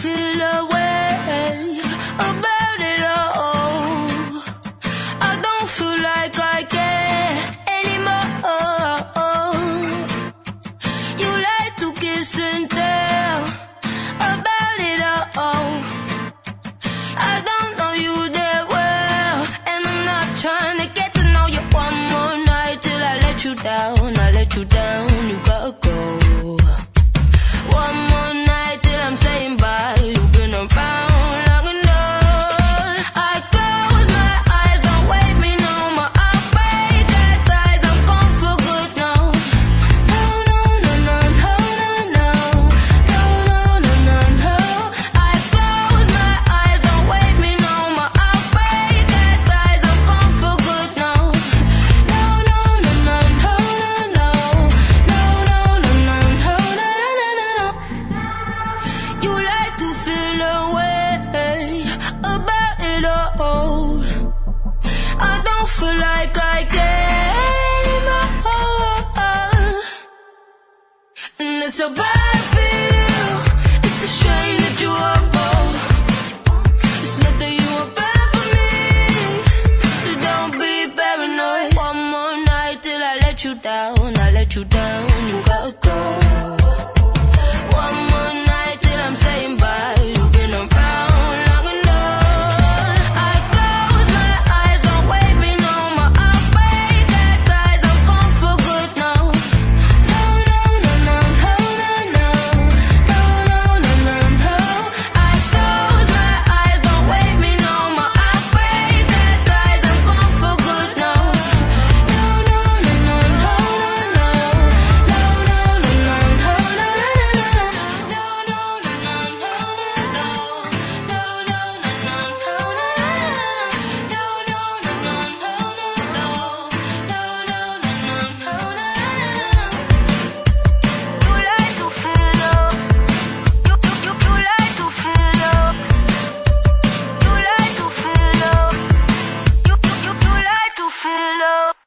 feel a way about it all. I don't feel like I care anymore. You like to kiss and tell about it all. I don't know you that well, and I'm not trying to get to know you one more night till I let you down. I let you down, you gotta go. One more night till I'm saying bye. You've been around long enough. I close my eyes, don't wake me no more. I'll break that ties, I'm gone for good now. No, no, no, no, no, no, no, no, no, no, no. I close my eyes, don't wake me no more. I'll break that ties, I'm gone for good now. No, no, no, no, no, no, no, no, no, no, no, no, no, no. You like to feel a way about it all. I don't feel like I care anymore, and it's a bad feeling.